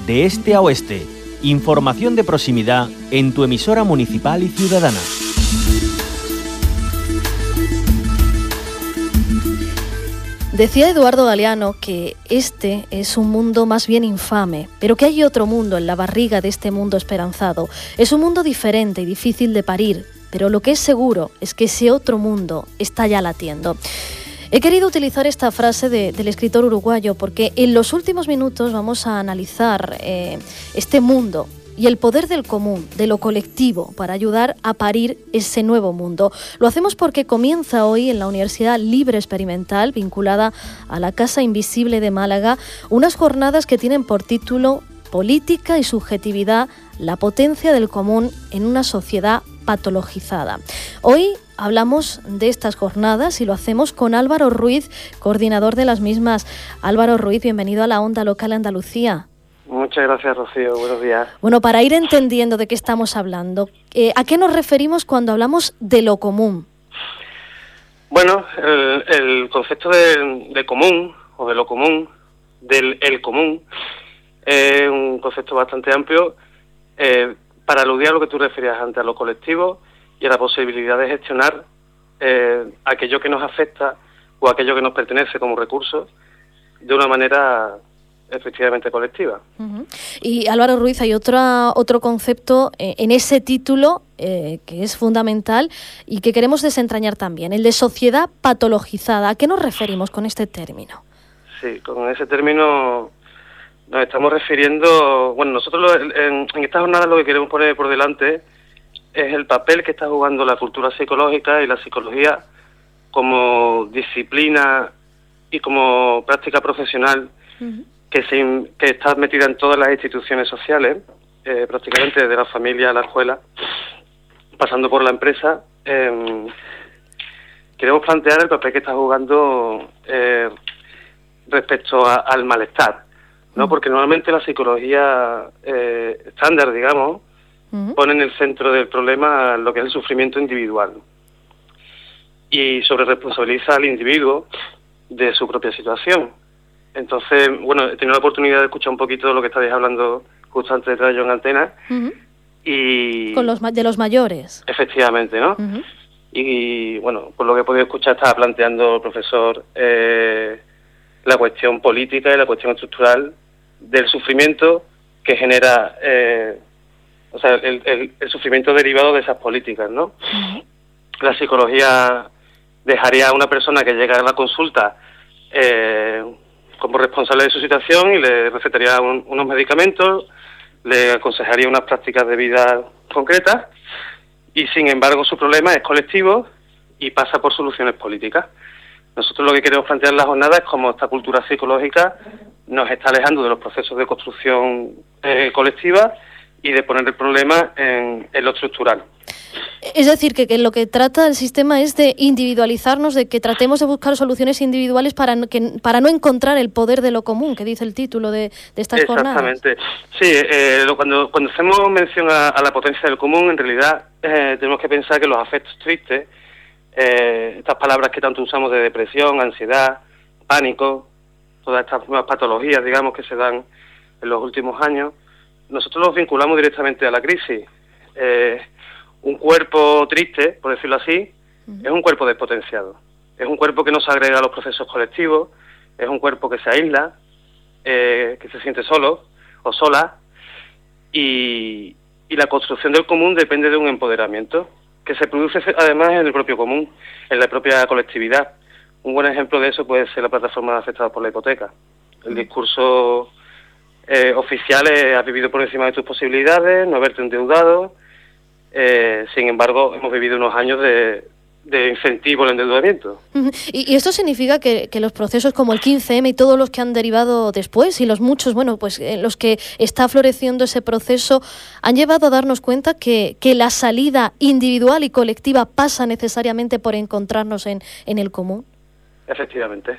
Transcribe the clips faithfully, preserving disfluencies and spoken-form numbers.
de este a oeste. Información de proximidad en tu emisora municipal y ciudadana. Decía Eduardo Galeano que este es un mundo más bien infame, pero que hay otro mundo en la barriga de este mundo esperanzado. Es un mundo diferente y difícil de parir, pero lo que es seguro es que ese otro mundo está ya latiendo. He querido utilizar esta frase de, del escritor uruguayo porque en los últimos minutos vamos a analizar eh, este mundo y el poder del común, de lo colectivo, para ayudar a parir ese nuevo mundo. Lo hacemos porque comienza hoy en la Universidad Libre Experimental, vinculada a la Casa Invisible de Málaga, unas jornadas que tienen por título Política y subjetividad, la potencia del común en una sociedad patologizada. Hoy hablamos de estas jornadas y lo hacemos con Álvaro Ruiz, coordinador de las mismas. Álvaro Ruiz, bienvenido a la Onda Local Andalucía. Muchas gracias, Rocío. Buenos días. Bueno, para ir entendiendo de qué estamos hablando, eh, ¿a qué nos referimos cuando hablamos de lo común? Bueno, el, el concepto de, de común, o de lo común, del el común, es un concepto bastante amplio eh, para aludir a lo que tú referías antes, a lo colectivo y a la posibilidad de gestionar eh, aquello que nos afecta o aquello que nos pertenece como recurso de una manera efectivamente colectiva. Uh-huh. Y Álvaro Ruiz, hay otra, otro concepto eh, en ese título eh, que es fundamental y que queremos desentrañar también, el de sociedad patologizada. ¿A qué nos referimos con este término? Sí, con ese término nos estamos refiriendo, bueno, nosotros lo, en, en esta jornada lo que queremos poner por delante es el papel que está jugando la cultura psicológica y la psicología como disciplina y como práctica profesional uh-huh. que, se, que está metida en todas las instituciones sociales, eh, prácticamente desde la familia a la escuela, pasando por la empresa. Eh, queremos plantear el papel que está jugando eh, respecto a, al malestar, ¿no? Uh-huh. Porque normalmente la psicología eh, estándar, digamos, uh-huh. pone en el centro del problema lo que es el sufrimiento individual y sobre responsabiliza al individuo de su propia situación. Entonces, bueno, he tenido la oportunidad de escuchar un poquito de lo que estabais hablando justo antes de yo en antena. Uh-huh. Y con los de los mayores. Efectivamente, ¿no? Uh-huh. Y, bueno, por lo que he podido escuchar estaba planteando el profesor eh, la cuestión política y la cuestión estructural del sufrimiento que genera, eh, o sea, el, el, el sufrimiento derivado de esas políticas, ¿no? Uh-huh. La psicología dejaría a una persona que llega a la consulta eh, como responsable de su situación y le recetaría un, unos medicamentos, le aconsejaría unas prácticas de vida concretas y, sin embargo, su problema es colectivo y pasa por soluciones políticas. Nosotros lo que queremos plantear en la jornada es cómo esta cultura psicológica nos está alejando de los procesos de construcción eh, colectiva y de poner el problema en, en lo estructural. Es decir, que, que lo que trata el sistema es de individualizarnos, de que tratemos de buscar soluciones individuales para no, que, para no encontrar el poder de lo común, que dice el título de, de estas jornadas. Exactamente. Sí, eh, cuando, cuando hacemos mención a, a la potencia del común, en realidad eh, tenemos que pensar que los afectos tristes, eh, estas palabras que tanto usamos de depresión, ansiedad, pánico, todas estas nuevas patologías, digamos, que se dan en los últimos años, nosotros los vinculamos directamente a la crisis. Eh, un cuerpo triste, por decirlo así, uh-huh. es un cuerpo despotenciado. Es un cuerpo que no se agrega a los procesos colectivos, es un cuerpo que se aísla, eh, que se siente solo o sola, y, y la construcción del común depende de un empoderamiento que se produce además en el propio común, en la propia colectividad. Un buen ejemplo de eso puede ser la plataforma de afectados por la hipoteca. El discurso eh, oficial es: has vivido por encima de tus posibilidades, no haberte endeudado. Eh, sin embargo, hemos vivido unos años de, de incentivo al endeudamiento. ¿Y, y esto significa que, que los procesos como el quince eme y todos los que han derivado después, y los muchos, bueno, pues en los que está floreciendo ese proceso, han llevado a darnos cuenta que, que la salida individual y colectiva pasa necesariamente por encontrarnos en, en el común? Efectivamente.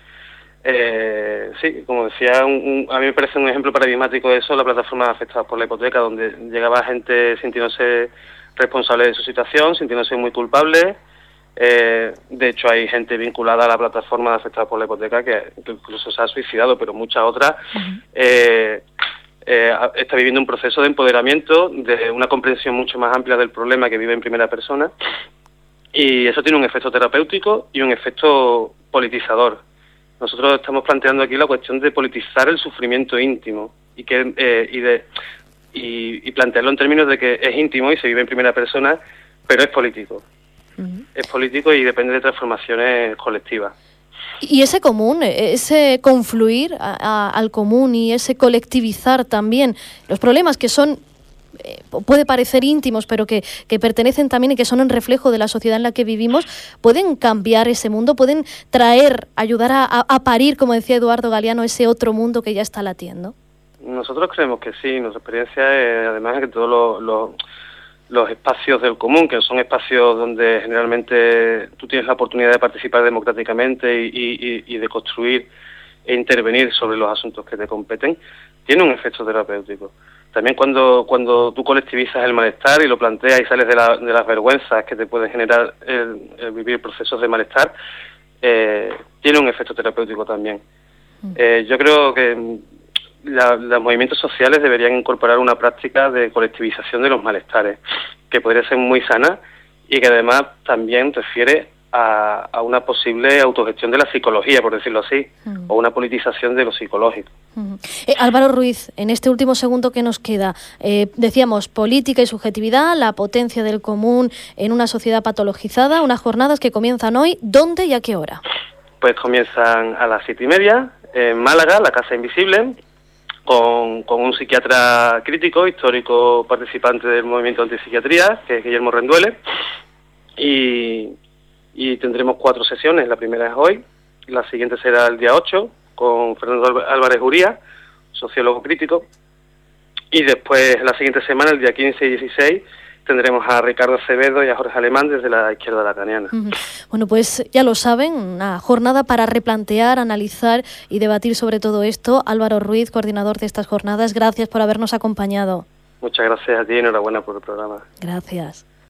Eh, sí, como decía, un, un, a mí me parece un ejemplo paradigmático de eso la plataforma de afectados por la hipoteca, donde llegaba gente sintiéndose responsable de su situación, sintiéndose muy culpable. Eh, de hecho, hay gente vinculada a la plataforma de afectados por la hipoteca que, que incluso se ha suicidado, pero muchas otras uh-huh. eh, eh, está viviendo un proceso de empoderamiento, de una comprensión mucho más amplia del problema que vive en primera persona, y eso tiene un efecto terapéutico y un efecto politizador. Nosotros estamos planteando aquí la cuestión de politizar el sufrimiento íntimo y que eh, y de y, y plantearlo en términos de que es íntimo y se vive en primera persona, pero es político. Uh-huh. Es político y depende de transformaciones colectivas. Y ese común, ese confluir a, a, al común y ese colectivizar también los problemas que son, eh, puede parecer íntimos, pero que, que pertenecen también y que son un reflejo de la sociedad en la que vivimos, ¿pueden cambiar ese mundo? ¿Pueden traer, ayudar a, a, a parir, como decía Eduardo Galeano, ese otro mundo que ya está latiendo? Nosotros creemos que sí. Nuestra experiencia es, además, que todos los... los los espacios del común, que son espacios donde generalmente tú tienes la oportunidad de participar democráticamente y, y, y de construir e intervenir sobre los asuntos que te competen, tiene un efecto terapéutico. También cuando cuando tú colectivizas el malestar y lo planteas y sales de, la, de las vergüenzas que te pueden generar el, el vivir procesos de malestar, eh, tiene un efecto terapéutico también. Eh, yo creo que La, los movimientos sociales deberían incorporar una práctica de colectivización de los malestares, que podría ser muy sana y que además también refiere a, a una posible autogestión de la psicología, por decirlo así, uh-huh. o una politización de lo psicológico. Uh-huh. Eh, Álvaro Ruiz, en este último segundo que nos queda, eh, decíamos política y subjetividad, la potencia del común en una sociedad patologizada, unas jornadas que comienzan hoy, ¿dónde y a qué hora? Pues comienzan a las siete y media en Málaga, la Casa Invisible, Con, con un psiquiatra crítico, histórico participante del movimiento antipsiquiatría, que es Guillermo Renduele, y, y tendremos cuatro sesiones. La primera es hoy, la siguiente será el día ocho, con Fernando Álvarez Uría, sociólogo crítico, y después la siguiente semana, el día quince y dieciséis, tendremos a Ricardo Acevedo y a Jorge Alemán desde la izquierda lacaniana. Uh-huh. Bueno, pues ya lo saben, una jornada para replantear, analizar y debatir sobre todo esto. Álvaro Ruiz, coordinador de estas jornadas, gracias por habernos acompañado. Muchas gracias a ti y enhorabuena por el programa. Gracias.